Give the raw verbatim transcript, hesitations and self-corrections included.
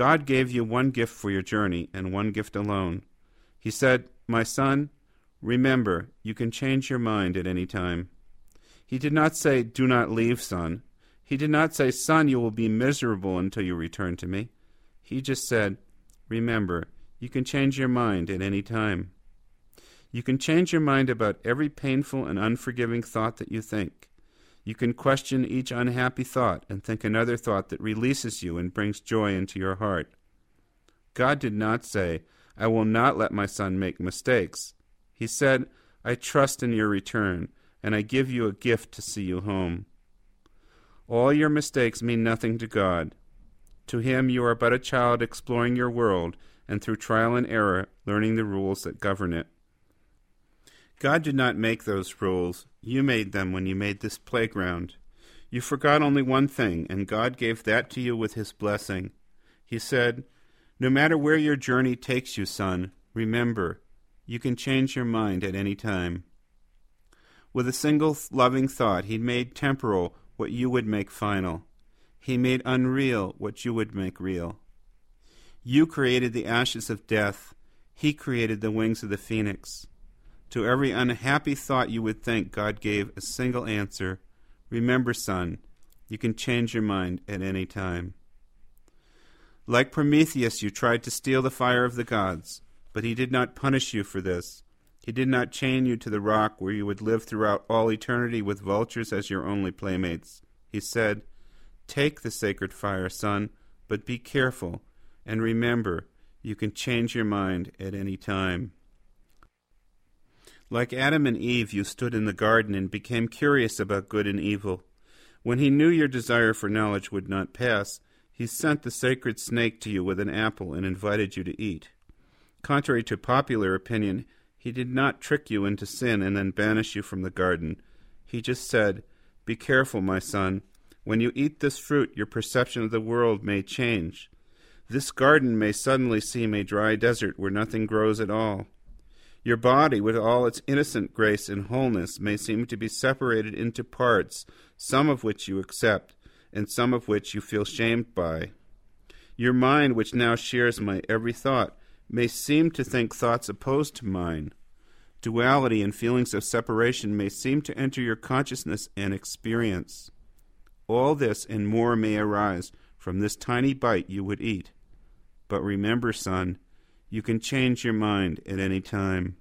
God gave you one gift for your journey and one gift alone. He said, "My son, remember, you can change your mind at any time." He did not say, "Do not leave, son." He did not say, "Son, you will be miserable until you return to me." He just said, "Remember, you can change your mind at any time." You can change your mind about every painful and unforgiving thought that you think. You can question each unhappy thought and think another thought that releases you and brings joy into your heart. God did not say, "I will not let my son make mistakes." He said, "I trust in your return, and I give you a gift to see you home." All your mistakes mean nothing to God. To him you are but a child exploring your world, and through trial and error learning the rules that govern it. God did not make those rules. You made them when you made this playground. You forgot only one thing, and God gave that to you with his blessing. He said, "No matter where your journey takes you, son, remember, you can change your mind at any time." With a single loving thought, he made temporal what you would make final. He made unreal what you would make real. You created the ashes of death. He created the wings of the phoenix. To every unhappy thought you would think, God gave a single answer. Remember, son, you can change your mind at any time. Like Prometheus, you tried to steal the fire of the gods, but he did not punish you for this. He did not chain you to the rock where you would live throughout all eternity with vultures as your only playmates. He said, "Take the sacred fire, son, but be careful, and remember, you can change your mind at any time." Like Adam and Eve, you stood in the garden and became curious about good and evil. When he knew your desire for knowledge would not pass, he sent the sacred snake to you with an apple and invited you to eat. Contrary to popular opinion, he did not trick you into sin and then banish you from the garden. He just said, "Be careful, my son. When you eat this fruit, your perception of the world may change. This garden may suddenly seem a dry desert where nothing grows at all. Your body, with all its innocent grace and wholeness, may seem to be separated into parts, some of which you accept, and some of which you feel shamed by. Your mind, which now shares my every thought, may seem to think thoughts opposed to mine. Duality and feelings of separation may seem to enter your consciousness and experience. All this and more may arise from this tiny bite you would eat. But remember, son, you can change your mind at any time."